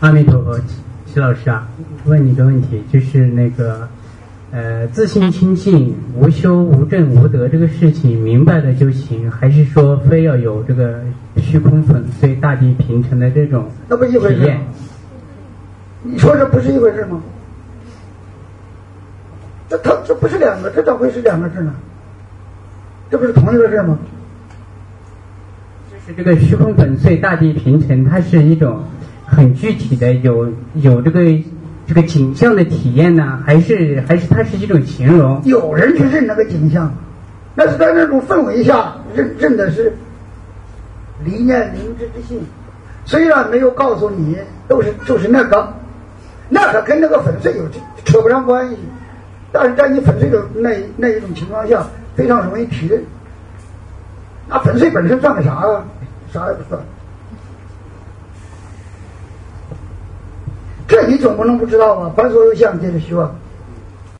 阿弥陀佛，齐老师啊，问你个问题，就是那个，自信清净、无修无证无得这个事情，明白了就行，还是说非要有这个虚空粉碎、大地平成的这种那不一回事吗？你说这不是一回事吗？这不是两个，这咋会是两个字呢？这不是同一个字吗？ 就是这个虚空粉碎、大地平成，它是一种很具体的有这个景象的体验呢，还是它是一种形容？ 有人去认那个景象，那是在那种氛围下认的是理念明知之性，虽然没有告诉你就是那个跟那个粉碎有扯不上关系，但是在你粉碎的那一种情况下，非常容易体认。那粉碎本身算个啥啊？啥也不算。这你总不能不知道吧？凡所有相，皆是虚妄。